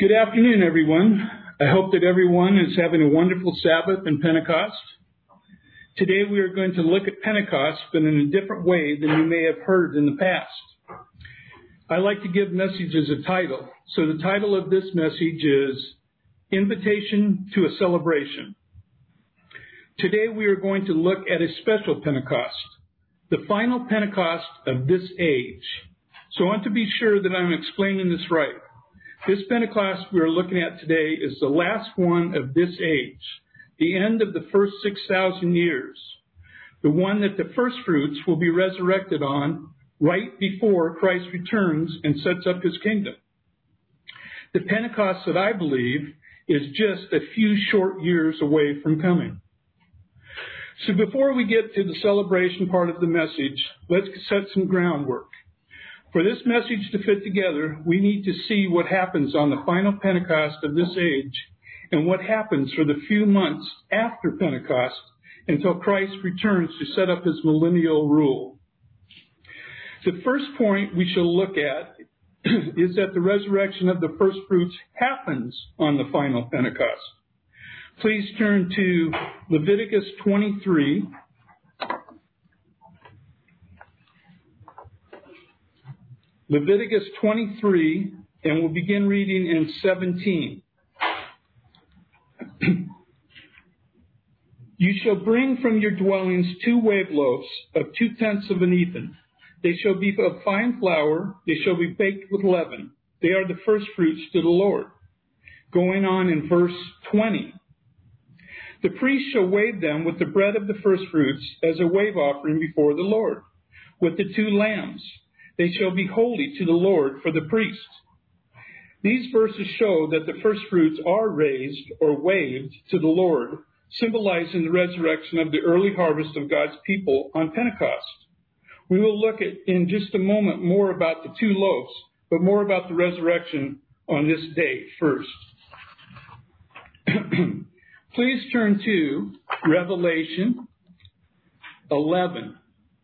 Good afternoon, everyone. I hope that everyone is having a wonderful Sabbath and Pentecost. Today we are going to look at Pentecost, but in a different way than you may have heard in the past. I like to give messages a title. So the title of this message is Invitation to a Celebration. Today we are going to look at a special Pentecost, the final Pentecost of this age. So I want to be sure that I'm explaining this right. This Pentecost we are looking at today is the last one of this age, the end of the first 6,000 years, the one that the first fruits will be resurrected on right before Christ returns and sets up his kingdom. The Pentecost that I believe is just a few short years away from coming. So before we get to the celebration part of the message, let's set some groundwork. For this message to fit together, we need to see what happens on the final Pentecost of this age and what happens for the few months after Pentecost until Christ returns to set up his millennial rule. The first point we shall look at is that the resurrection of the first fruits happens on the final Pentecost. Please turn to Leviticus 23. Leviticus 23, and we'll begin reading in 17. You shall bring from your dwellings 2 wave loaves of 2/10 of an ephah. They shall be of fine flour. They shall be baked with leaven. They are the first fruits to the Lord. Going on in verse 20. The priest shall wave them with the bread of the first fruits as a wave offering before the Lord, with the 2 lambs. They shall be holy to the Lord for the priest. These verses show that the first fruits are raised or waved to the Lord, symbolizing the resurrection of the early harvest of God's people on Pentecost. We will look at in just a moment more about the 2 loaves, but more about the resurrection on this day first. Please turn to Revelation 11.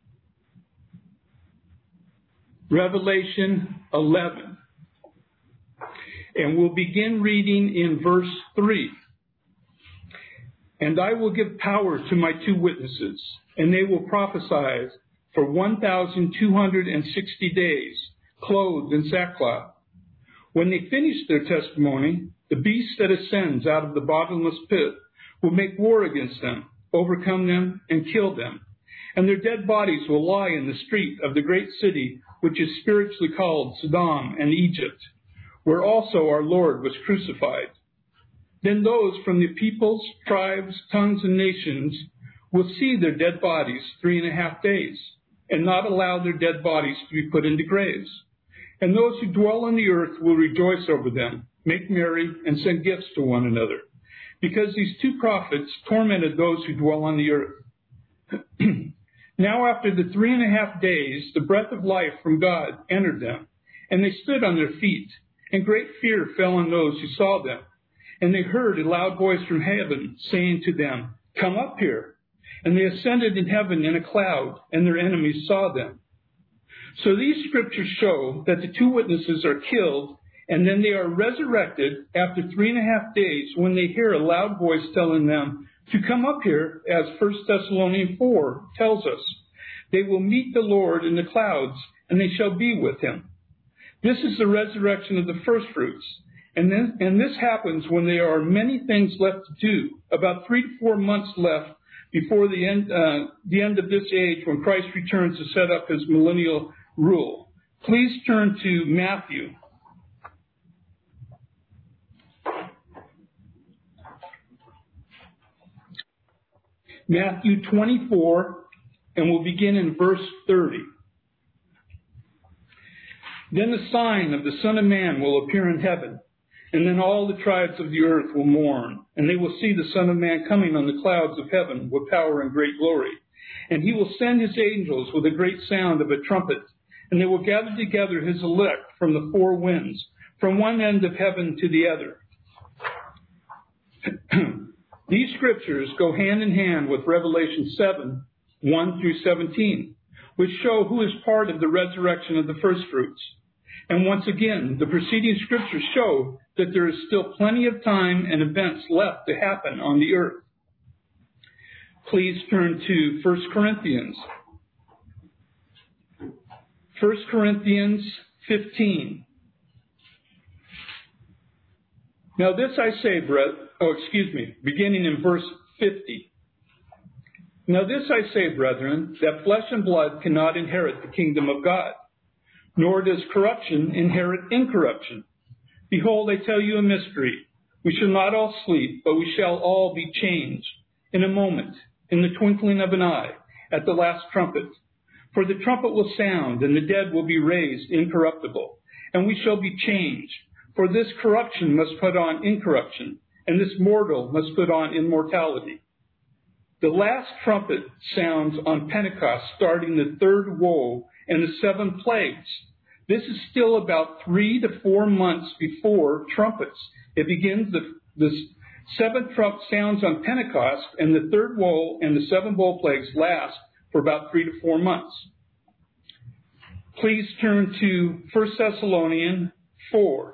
Revelation 11. And we'll begin reading in verse 3. And I will give power to my 2 witnesses, and they will prophesy for 1,260 days, clothed in sackcloth. When they finish their testimony, the beast that ascends out of the bottomless pit will make war against them, overcome them, and kill them. And their dead bodies will lie in the street of the great city, which is spiritually called Sodom and Egypt, where also our Lord was crucified. Then those from the peoples, tribes, tongues, and nations will see their dead bodies 3.5 days, and not allow their dead bodies to be put into graves. And those who dwell on the earth will rejoice over them, make merry, and send gifts to one another, because these 2 prophets tormented those who dwell on the earth. Now after the 3.5 days, the breath of life from God entered them, and they stood on their feet, and great fear fell on those who saw them. And they heard a loud voice from heaven saying to them, "Come up here." And they ascended in heaven in a cloud, and their enemies saw them. So these scriptures show that the 2 witnesses are killed, and then they are resurrected after 3.5 days when they hear a loud voice telling them to come up here, as 1 Thessalonians 4 tells us. They will meet the Lord in the clouds, and they shall be with him. This is the resurrection of the first fruits. And this happens when there are many things left to do, about 3 to 4 months left before the end of this age when Christ returns to set up his millennial rule. Please turn to Matthew. Matthew 24, and we'll begin in verse 30. Then the sign of the Son of Man will appear in heaven, and then all the tribes of the earth will mourn, and they will see the Son of Man coming on the clouds of heaven with power and great glory. And he will send his angels with a great sound of a trumpet, and they will gather together his elect from the 4 winds, from one end of heaven to the other. These scriptures go hand in hand with Revelation 7, 1 through 17, which show who is part of the resurrection of the first fruits. And once again, the preceding scriptures show that there is still plenty of time and events left to happen on the earth. Please turn to 1 Corinthians. 1 Corinthians 15. Now this I say, beginning in verse 50. Now this I say, brethren, that flesh and blood cannot inherit the kingdom of God, nor does corruption inherit incorruption. Behold, I tell you a mystery. We shall not all sleep, but we shall all be changed in a moment, in the twinkling of an eye, at the last trumpet. For the trumpet will sound, and the dead will be raised incorruptible, and we shall be changed. For this corruption must put on incorruption, and this mortal must put on immortality. The last trumpet sounds on Pentecost, starting the third woe and the 7 plagues. This is still about 3 to 4 months before trumpets. It begins, the 7th trumpet sounds on Pentecost, and the third woe and the 7 bowl plagues last for about 3 to 4 months. Please turn to 1 Thessalonians 4.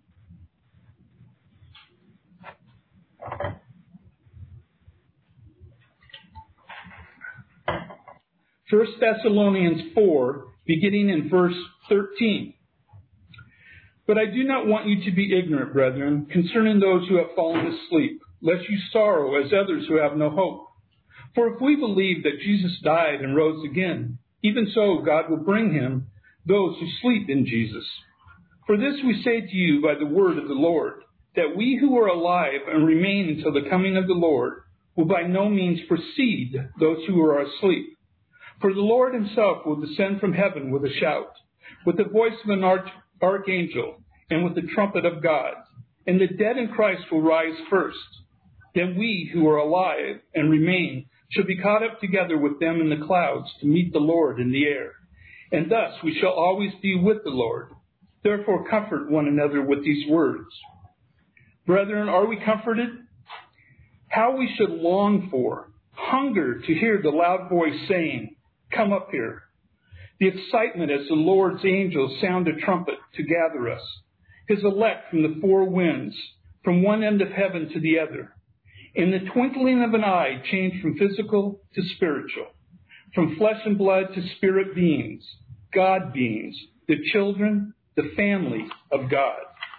1 Thessalonians 4, beginning in verse 13. But I do not want you to be ignorant, brethren, concerning those who have fallen asleep, lest you sorrow as others who have no hope. For if we believe that Jesus died and rose again, even so God will bring him those who sleep in Jesus. For this we say to you by the word of the Lord, that we who are alive and remain until the coming of the Lord will by no means precede those who are asleep. For the Lord himself will descend from heaven with a shout, with the voice of an archangel, and with the trumpet of God. And the dead in Christ will rise first. Then we who are alive and remain shall be caught up together with them in the clouds to meet the Lord in the air. And thus we shall always be with the Lord. Therefore comfort one another with these words. Brethren, are we comforted? How we should long for, hunger to hear the loud voice saying, come up here. The excitement as the Lord's angels sound a trumpet to gather us, his elect from the 4 winds, from one end of heaven to the other. In the twinkling of an eye, change from physical to spiritual, from flesh and blood to spirit beings, God beings, the children, the family of God.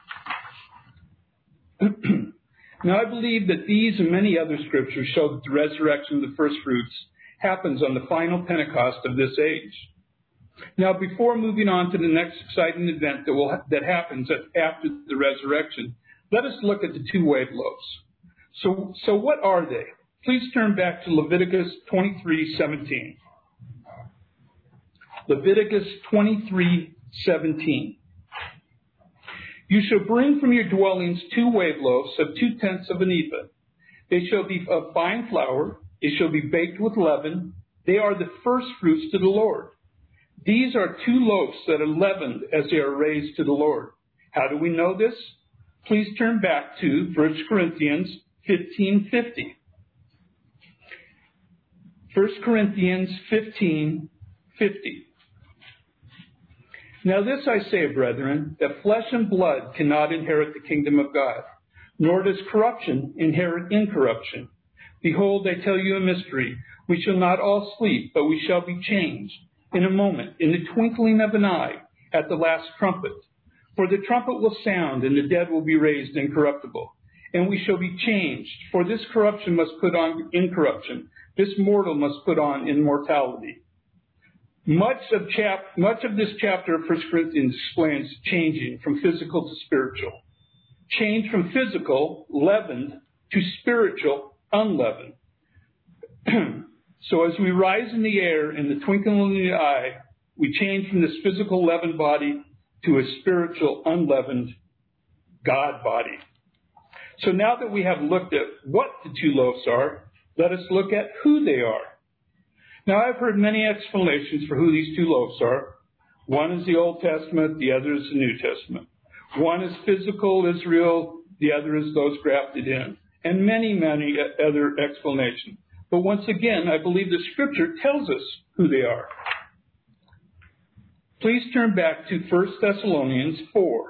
Now, I believe that these and many other scriptures show that the resurrection of the first fruits happens on the final Pentecost of this age. Now, before moving on to the next exciting event that happens after the resurrection, let us look at the 2 wave loaves. So what are they? Please turn back to Leviticus 23:17. Leviticus 23:17. You shall bring from your dwellings 2 wave loaves of 2/10 of an ephah. They shall be of fine flour. They shall be baked with leaven. They are the first fruits to the Lord. These are 2 loaves that are leavened as they are raised to the Lord. How do we know this? Please turn back to 1 Corinthians 15:50. 1 Corinthians 15:50. Now this I say, brethren, that flesh and blood cannot inherit the kingdom of God, nor does corruption inherit incorruption. Behold, I tell you a mystery. We shall not all sleep, but we shall be changed in a moment, in the twinkling of an eye, at the last trumpet. For the trumpet will sound, and the dead will be raised incorruptible. And we shall be changed. For this corruption must put on incorruption. This mortal must put on immortality. Much of this chapter of 1 Corinthians explains changing from physical to spiritual. Change from physical, leavened, to spiritual, unleavened. So as we rise in the air in the twinkling of the eye, we change from this physical leavened body to a spiritual, unleavened God body. So now that we have looked at what the 2 loaves are, let us look at who they are. Now, I've heard many explanations for who these 2 loaves are. One is the Old Testament, the other is the New Testament. One is physical Israel, the other is those grafted in, and many, many other explanations. But once again, I believe the Scripture tells us who they are. Please turn back to 1 Thessalonians 4.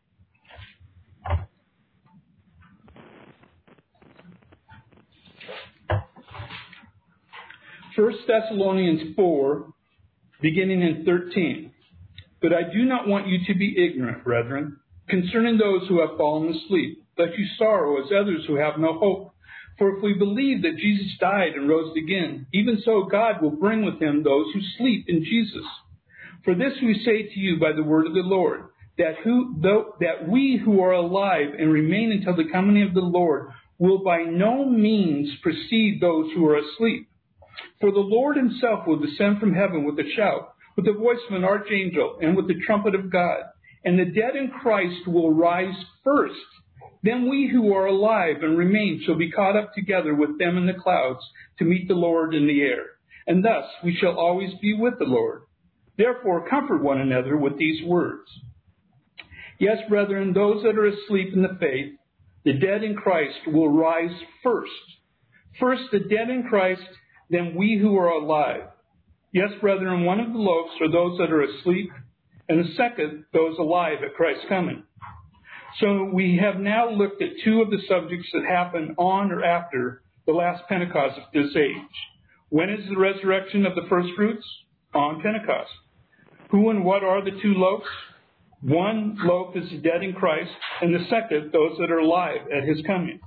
1 Thessalonians 4, beginning in 13. But I do not want you to be ignorant, brethren, concerning those who have fallen asleep, lest you sorrow as others who have no hope. For if we believe that Jesus died and rose again, even so God will bring with him those who sleep in Jesus. For this we say to you by the word of the Lord, that we who are alive and remain until the coming of the Lord will by no means precede those who are asleep. For the Lord himself will descend from heaven with a shout, with the voice of an archangel, and with the trumpet of God. And the dead in Christ will rise first. Then we who are alive and remain shall be caught up together with them in the clouds to meet the Lord in the air. And thus we shall always be with the Lord. Therefore comfort one another with these words. Yes, brethren, those that are asleep in the faith, the dead in Christ will rise first. First the dead in Christ, then we who are alive. Yes, brethren, one of the loaves are those that are asleep, and the second, those alive at Christ's coming. So we have now looked at two of the subjects that happen on or after the last Pentecost of this age. When is the resurrection of the first fruits? On Pentecost. Who and what are the two loaves? One loaf is the dead in Christ, and the second, those that are alive at his coming.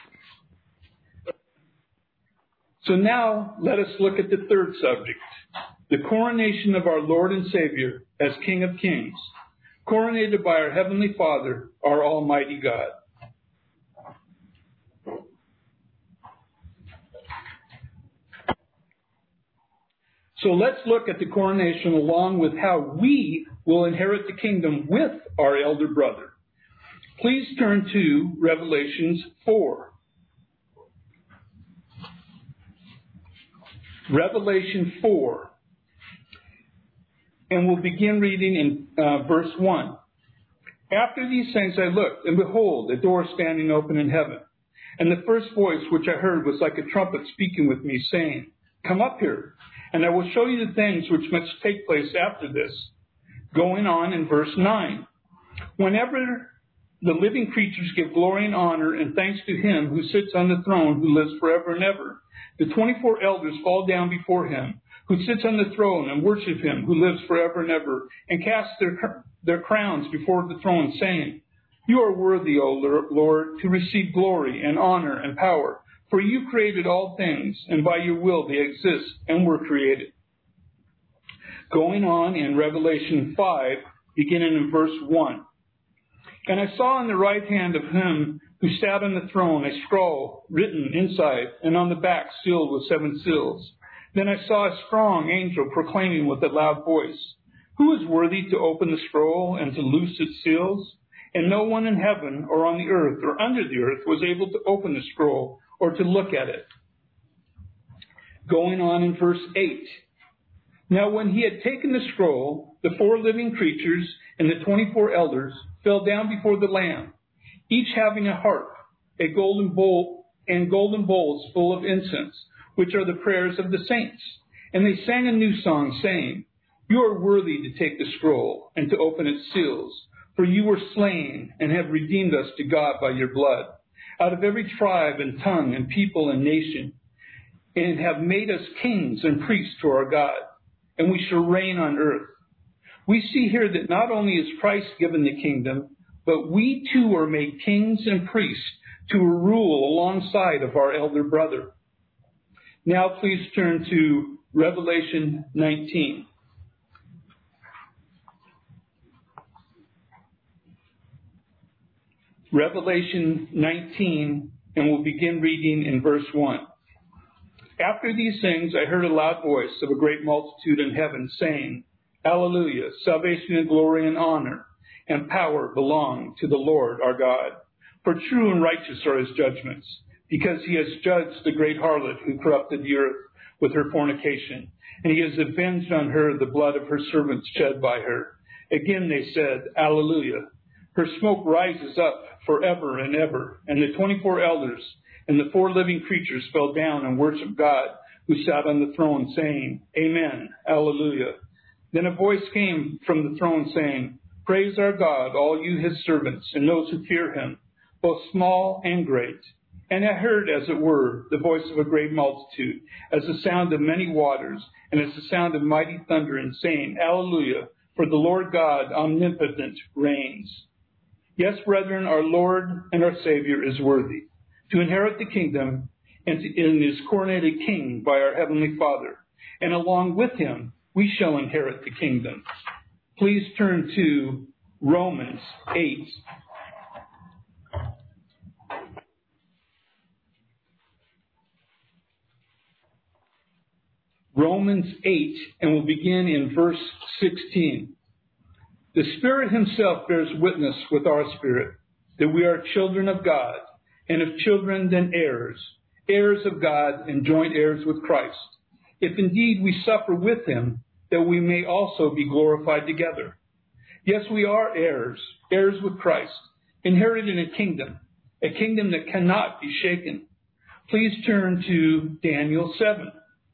So now let us look at the third subject, the coronation of our Lord and Savior as King of Kings, coronated by our Heavenly Father, our Almighty God. So let's look at the coronation along with how we will inherit the kingdom with our elder brother. Please turn to Revelations 4. Revelation 4. And we'll begin reading in verse 1. After these things I looked, and behold, a door standing open in heaven. And the first voice which I heard was like a trumpet speaking with me, saying, Come up here, and I will show you the things which must take place after this. Going on in verse 9. Whenever the living creatures give glory and honor and thanks to him who sits on the throne, who lives forever and ever, the 24 elders fall down before him, who sits on the throne, and worship him who lives forever and ever, and cast their crowns before the throne, saying, You are worthy, O Lord, to receive glory and honor and power, for you created all things, and by your will they exist and were created. Going on in Revelation 5, beginning in verse 1. And I saw on the right hand of him who sat on the throne a scroll written inside, and on the back sealed with 7 seals. Then I saw a strong angel proclaiming with a loud voice, Who is worthy to open the scroll and to loose its seals? And no one in heaven or on the earth or under the earth was able to open the scroll or to look at it. Going on in verse 8. Now when he had taken the scroll, the 4 living creatures and the 24 elders fell down before the Lamb, each having a harp, a golden bowl, and golden bowls full of incense, which are the prayers of the saints. And they sang a new song, saying, You are worthy to take the scroll and to open its seals, for you were slain and have redeemed us to God by your blood, out of every tribe and tongue and people and nation, and have made us kings and priests to our God, and we shall reign on earth. We see here that not only is Christ given the kingdom, but we too are made kings and priests to rule alongside of our elder brother. Now please turn to Revelation 19. Revelation 19, and we'll begin reading in verse 1. After these things I heard a loud voice of a great multitude in heaven saying, Hallelujah, salvation and glory and honor and power belong to the Lord our God. For true and righteous are his judgments, because he has judged the great harlot who corrupted the earth with her fornication, and he has avenged on her the blood of her servants shed by her. Again they said, Alleluia. Her smoke rises up forever and ever. And the 24 elders and the 4 living creatures fell down and worshiped God who sat on the throne, saying, Amen, Alleluia. Then a voice came from the throne saying, "Praise our God, all you his servants, and those who fear him, both small and great." And I heard, as it were, the voice of a great multitude, as the sound of many waters, and as the sound of mighty thunder, and saying, "Alleluia, for the Lord God omnipotent reigns." Yes, brethren, our Lord and our Savior is worthy to inherit the kingdom and is coronated king by our Heavenly Father. And along with him, we shall inherit the kingdom. Please turn to Romans 8. Romans 8, and we'll begin in verse 16. The Spirit himself bears witness with our spirit that we are children of God, and if children, then heirs, heirs of God and joint heirs with Christ, if indeed we suffer with him, that we may also be glorified together. Yes, we are heirs, heirs with Christ, inheriting a kingdom that cannot be shaken. Please turn to Daniel 7.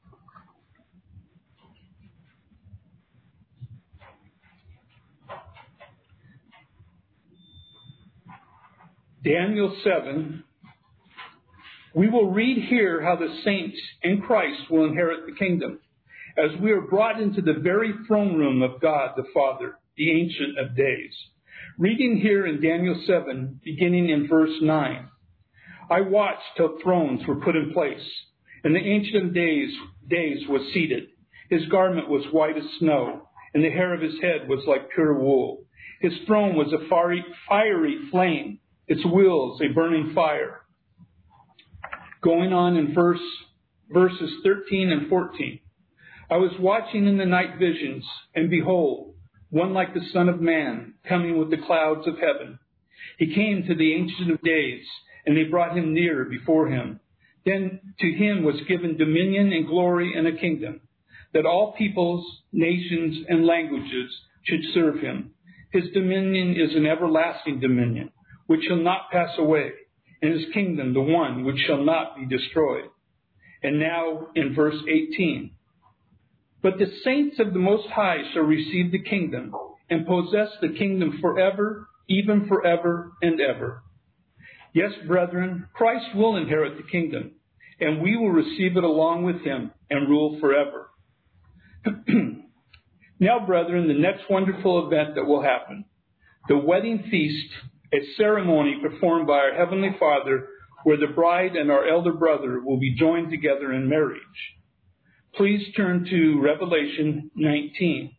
Daniel 7, we will read here how the saints in Christ will inherit the kingdom, as we are brought into the very throne room of God the Father, the Ancient of Days. Reading here in Daniel 7, beginning in verse 9. I watched till thrones were put in place, and the Ancient of Days was seated. His garment was white as snow, and the hair of his head was like pure wool. His throne was a fiery flame, its wheels a burning fire. Going on in verses 13 and 14. I was watching in the night visions, and behold, one like the Son of Man, coming with the clouds of heaven. He came to the Ancient of Days, and they brought him near before him. Then to him was given dominion and glory and a kingdom, that all peoples, nations, and languages should serve him. His dominion is an everlasting dominion, which shall not pass away, and his kingdom the one which shall not be destroyed. And now in verse 18. But the saints of the Most High shall receive the kingdom, and possess the kingdom forever, even forever and ever. Yes, brethren, Christ will inherit the kingdom, and we will receive it along with him and rule forever. Now, brethren, the next wonderful event that will happen, the wedding feast, a ceremony performed by our Heavenly Father, where the bride and our elder brother will be joined together in marriage. Please turn to Revelation 19.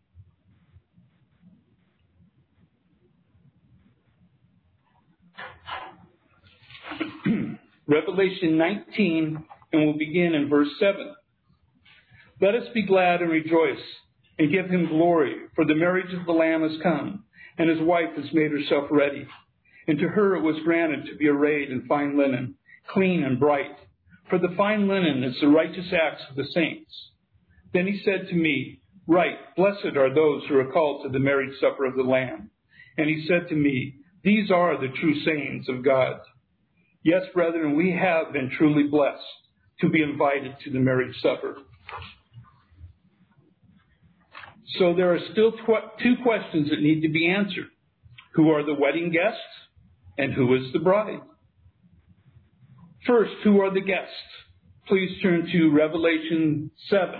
Revelation 19, and we'll begin in verse 7. Let us be glad and rejoice, and give him glory, for the marriage of the Lamb has come, and his wife has made herself ready. And to her it was granted to be arrayed in fine linen, clean and bright. For the fine linen is the righteous acts of the saints. Then he said to me, Write, blessed are those who are called to the marriage supper of the Lamb. And he said to me, These are the true sayings of God. Yes, brethren, we have been truly blessed to be invited to the marriage supper. So there are still two questions that need to be answered. Who are the wedding guests? And who is the bride? First, who are the guests? Please turn to Revelation 7.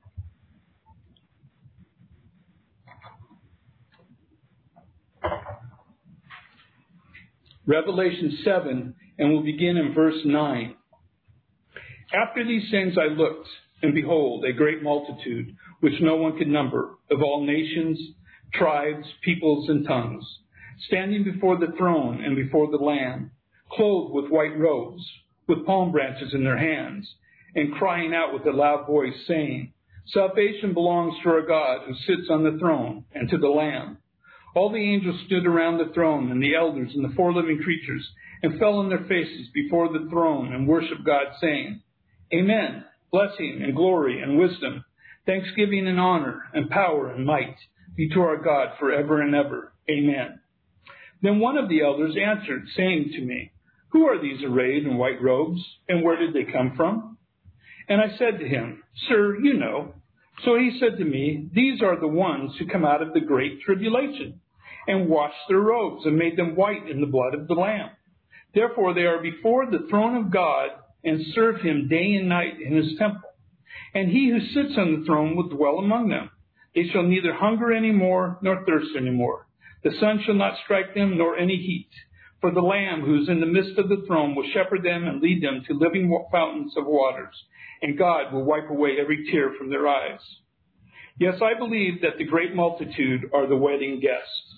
Revelation 7, and we'll begin in verse 9. After these things I looked, and behold, a great multitude, which no one could number, of all nations, tribes, peoples, and tongues, standing before the throne and before the Lamb, clothed with white robes, with palm branches in their hands, and crying out with a loud voice, saying, Salvation belongs to our God who sits on the throne and to the Lamb. All the angels stood around the throne, and the elders and the four living creatures, and fell on their faces before the throne and worshiped God, saying, Amen, blessing and glory and wisdom, thanksgiving and honor and power and might be to our God forever and ever. Amen. Then one of the elders answered, saying to me, Who are these arrayed in white robes, and where did they come from? And I said to him, Sir, you know. So he said to me, these are the ones who come out of the great tribulation, and washed their robes, and made them white in the blood of the Lamb. Therefore they are before the throne of God, and serve him day and night in his temple. And he who sits on the throne will dwell among them. They shall neither hunger any more, nor thirst any more. The sun shall not strike them, nor any heat. For the Lamb who is in the midst of the throne will shepherd them and lead them to living fountains of waters. And God will wipe away every tear from their eyes. Yes, I believe that the great multitude are the wedding guests.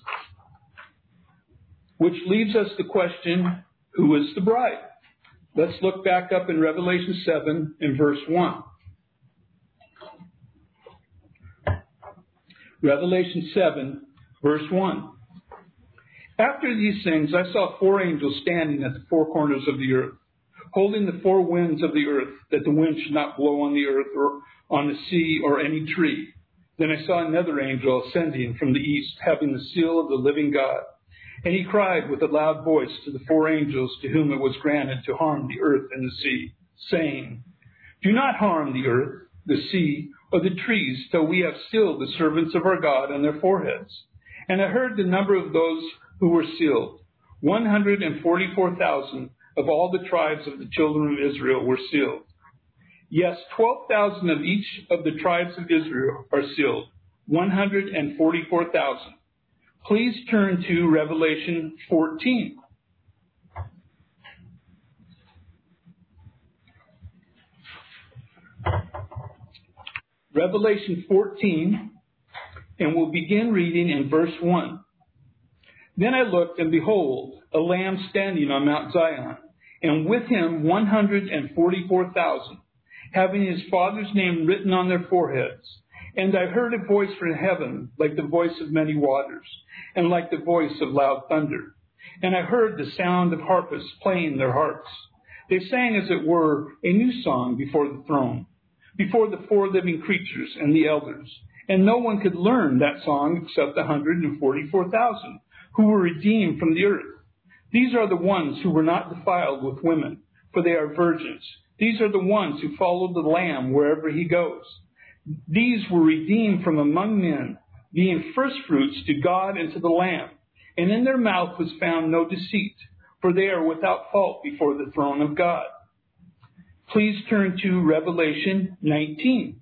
Which leaves us the question, who is the bride? Let's look back up in Revelation 7 in verse 1. Revelation 7, verse 1. After these things, I saw 4 angels standing at the 4 corners of the earth, holding the 4 winds of the earth, that the wind should not blow on the earth or on the sea or any tree. Then I saw another angel ascending from the east, having the seal of the living God. And he cried with a loud voice to the 4 angels to whom it was granted to harm the earth and the sea, saying, do not harm the earth, the sea, or the trees, till we have sealed the servants of our God on their foreheads. And I heard the number of those who were sealed. 144,000 of all the tribes of the children of Israel were sealed. Yes, 12,000 of each of the tribes of Israel are sealed. 144,000. Please turn to Revelation 14. Revelation 14, and we'll begin reading in verse 1. Then I looked, and behold, a Lamb standing on Mount Zion, and with him 144,000, having his Father's name written on their foreheads. And I heard a voice from heaven, like the voice of many waters, and like the voice of loud thunder. And I heard the sound of harpists playing their harps. They sang, as it were, a new song before the throne, before the 4 living creatures and the elders. And no one could learn that song except the 144,000 who were redeemed from the earth. These are the ones who were not defiled with women, for they are virgins. These are the ones who follow the Lamb wherever he goes. These were redeemed from among men, being firstfruits to God and to the Lamb. And in their mouth was found no deceit, for they are without fault before the throne of God. Please turn to Revelation 19.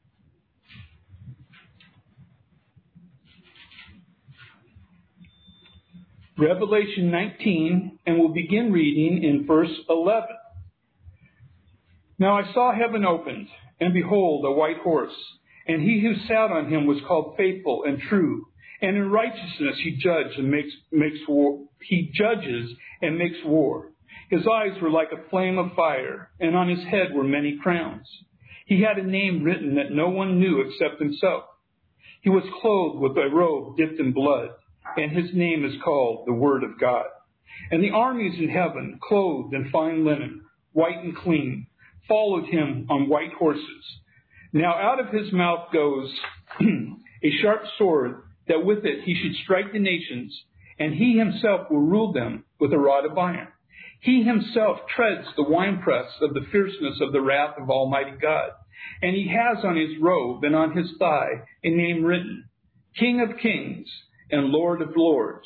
Revelation 19, and we'll begin reading in verse 11. Now I saw heaven opened, and behold, a white horse, and he who sat on him was called Faithful and True, and in righteousness he judges and makes war. He judges and makes war. His eyes were like a flame of fire, and on his head were many crowns. He had a name written that no one knew except himself. He was clothed with a robe dipped in blood, and his name is called the Word of God. And the armies in heaven, clothed in fine linen, white and clean, followed him on white horses. Now out of his mouth goes a sharp sword, that with it he should strike the nations, and he himself will rule them with a rod of iron. He himself treads the winepress of the fierceness of the wrath of Almighty God. And he has on his robe and on his thigh a name written, King of Kings and Lord of Lords.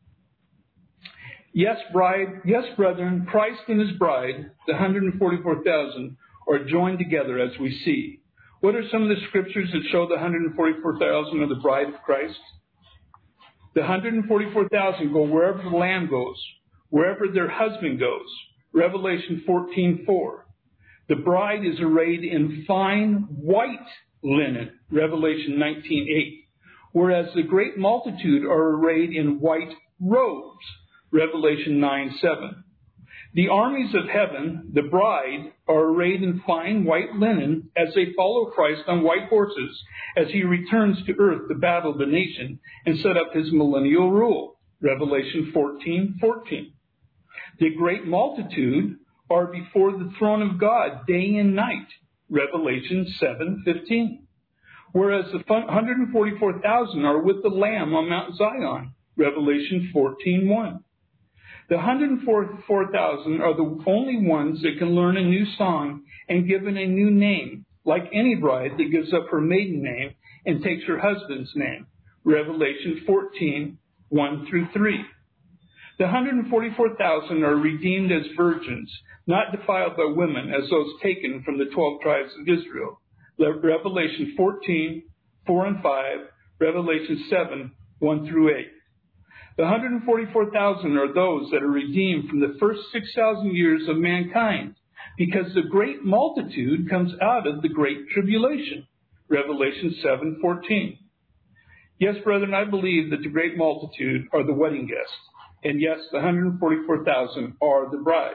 Yes, brethren, Christ and his bride, the 144,000, are joined together as we see. What are some of the scriptures that show the 144,000 are the bride of Christ? The 144,000 go wherever the Lamb goes, wherever their husband goes. Revelation 14:4. The bride is arrayed in fine white linen. Revelation 19:8. Whereas the great multitude are arrayed in white robes. Revelation 9:7. The armies of heaven, the bride, are arrayed in fine white linen as they follow Christ on white horses as he returns to earth to battle the nation and set up his millennial rule. Revelation 14:14. The great multitude are before the throne of God day and night. Revelation 7:15. Whereas the 144,000 are with the Lamb on Mount Zion. Revelation 14:1. The 144,000 are the only ones that can learn a new song and given a new name like any bride that gives up her maiden name and takes her husband's name. Revelation 14, 1 through 3. The 144,000 are redeemed as virgins, not defiled by women as those taken from the 12 tribes of Israel. Revelation 14, 4 and 5, Revelation 7, 1 through 8. The 144,000 are those that are redeemed from the first 6,000 years of mankind, because the great multitude comes out of the great tribulation. Revelation 7:14. Yes, brethren, I believe that the great multitude are the wedding guests. And yes, the 144,000 are the bride.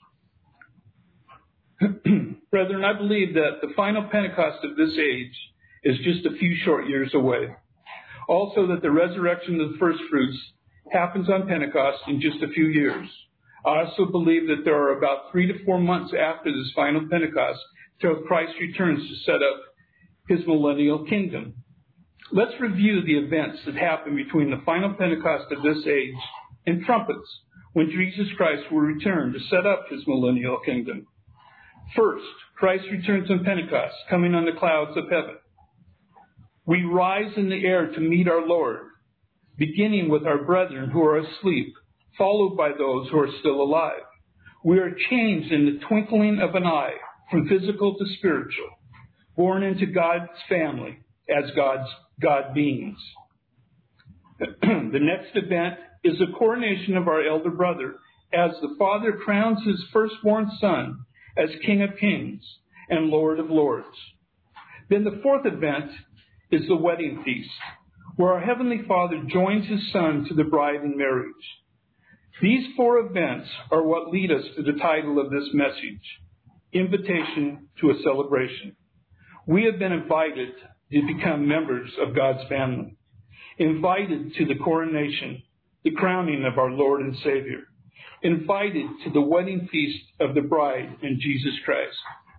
Brethren, I believe that the final Pentecost of this age is just a few short years away. Also, that the resurrection of the first fruits happens on Pentecost in just a few years. I also believe that there are about 3 to 4 months after this final Pentecost till Christ returns to set up his millennial kingdom. Let's review the events that happen between the final Pentecost of this age and trumpets, when Jesus Christ will return to set up his millennial kingdom. First, Christ returns on Pentecost, coming on the clouds of heaven. We rise in the air to meet our Lord, beginning with our brethren who are asleep, followed by those who are still alive. We are changed in the twinkling of an eye, from physical to spiritual, born into God's family as God beings. The next event is the coronation of our elder brother, as the Father crowns his firstborn Son as King of Kings and Lord of Lords. Then the fourth event is the wedding feast, where our Heavenly Father joins his Son to the bride in marriage. These 4 events are what lead us to the title of this message, Invitation to a Celebration. We have been invited to become members of God's family, invited to the coronation, the crowning of our Lord and Savior, invited to the wedding feast of the bride in Jesus Christ.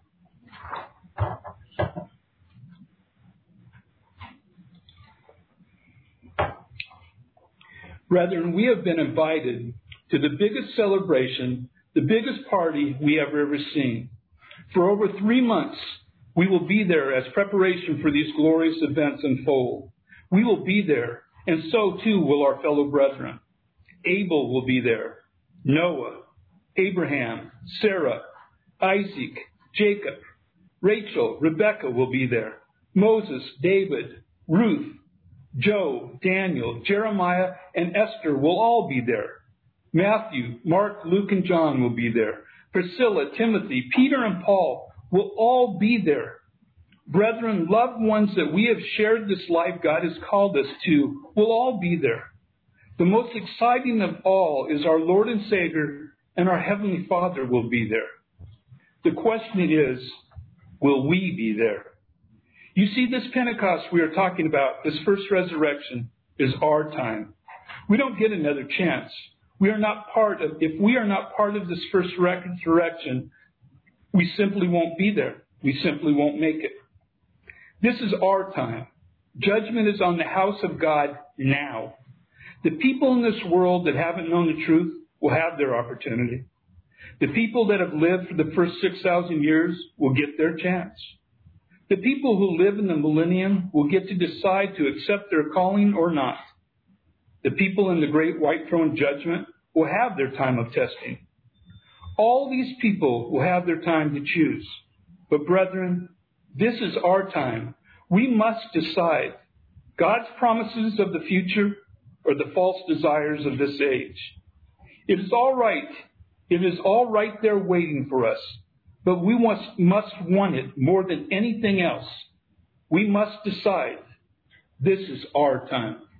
Brethren, we have been invited to the biggest celebration, the biggest party we have ever seen. For over 3 months, we will be there as preparation for these glorious events unfold. We will be there, and so too will our fellow brethren. Abel will be there. Noah, Abraham, Sarah, Isaac, Jacob, Rachel, Rebecca will be there. Moses, David, Ruth, Job, Daniel, Jeremiah, and Esther will all be there. Matthew, Mark, Luke, and John will be there. Priscilla, Timothy, Peter, and Paul will all be there. Brethren, loved ones that we have shared this life God has called us to will all be there. The most exciting of all is our Lord and Savior and our Heavenly Father will be there. The question is, will we be there? You see, this Pentecost we are talking about, this first resurrection, is our time. We don't get another chance. If we are not part of this first resurrection, we simply won't be there. We simply won't make it. This is our time. Judgment is on the house of God now. The people in this world that haven't known the truth will have their opportunity. The people that have lived for the first 6,000 years will get their chance. The people who live in the millennium will get to decide to accept their calling or not. The people in the great white throne judgment will have their time of testing. All these people will have their time to choose. But brethren, this is our time. We must decide God's promises of the future or the false desires of this age. It is all right. It is all right there waiting for us. But we must want it more than anything else. We must decide this is our time.